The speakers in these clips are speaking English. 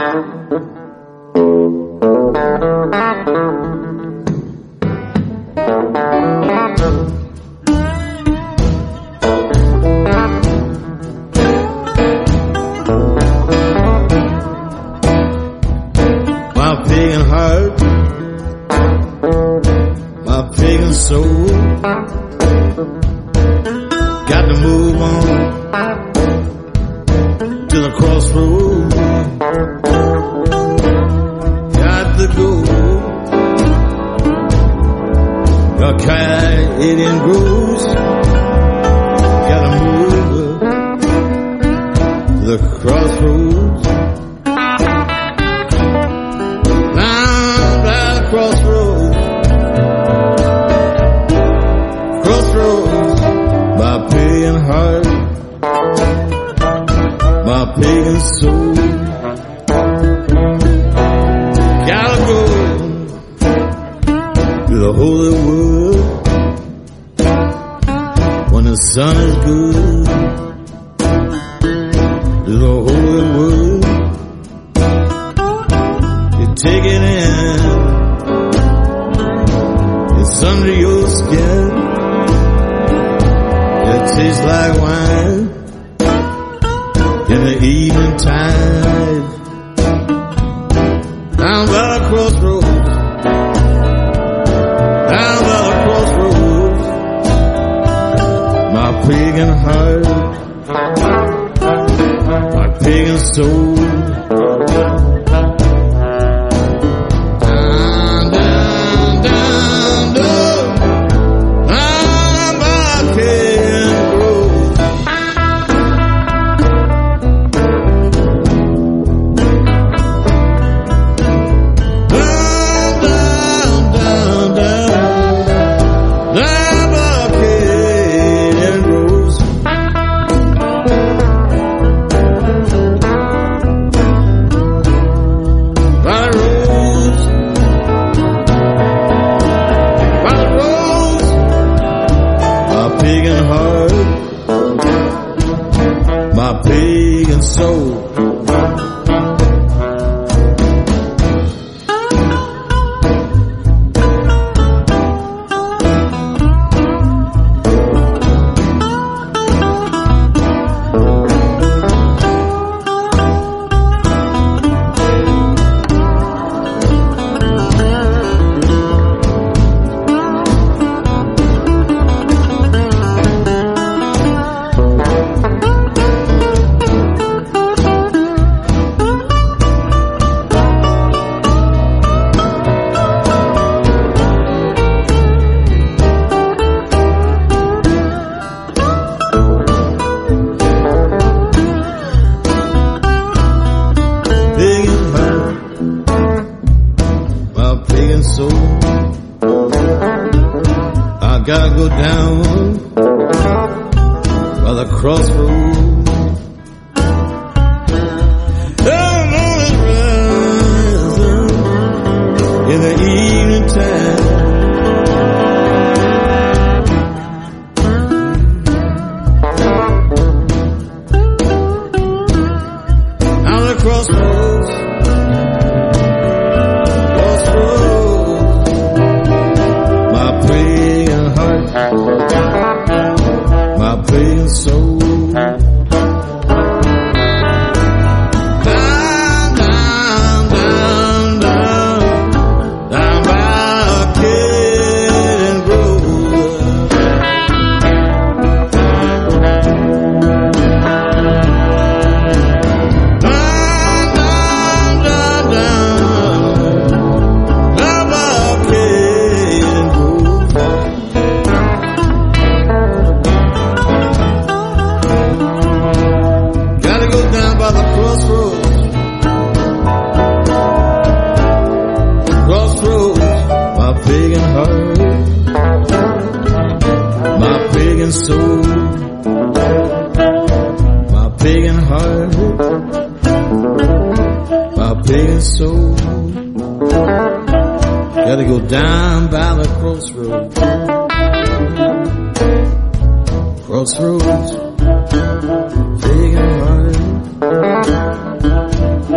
My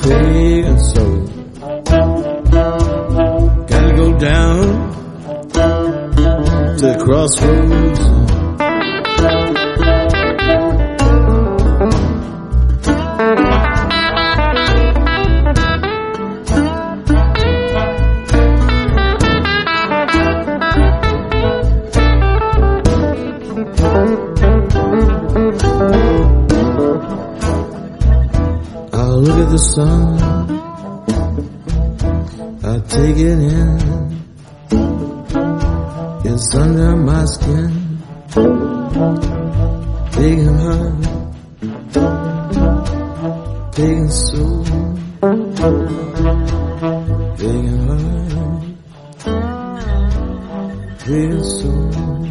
pagan soul. Gotta go down to the crossroads. I'll look at the sun, I'll take it in. It's under my skin, big and hard, big and soul, big and hard, big and soul.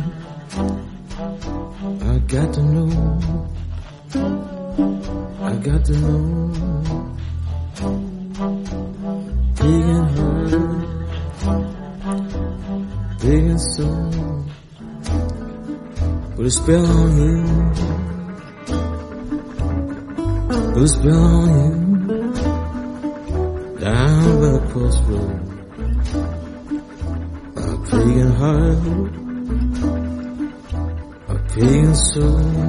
I got to know, I got to know. Big and hard, big and soul. Put a spell on you, put a spell on you. Down by the crossroad, a pagan heart, a pagan soul.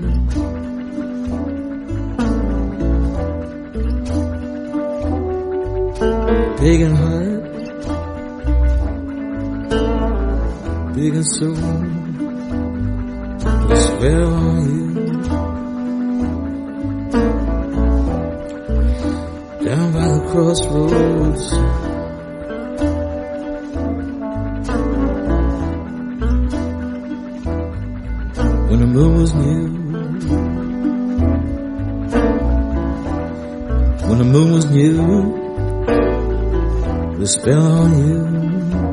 Big and heart, big and soul. Put a spell on you. Down by the crossroads, when the moon was new, when the moon was new, put a spell on you.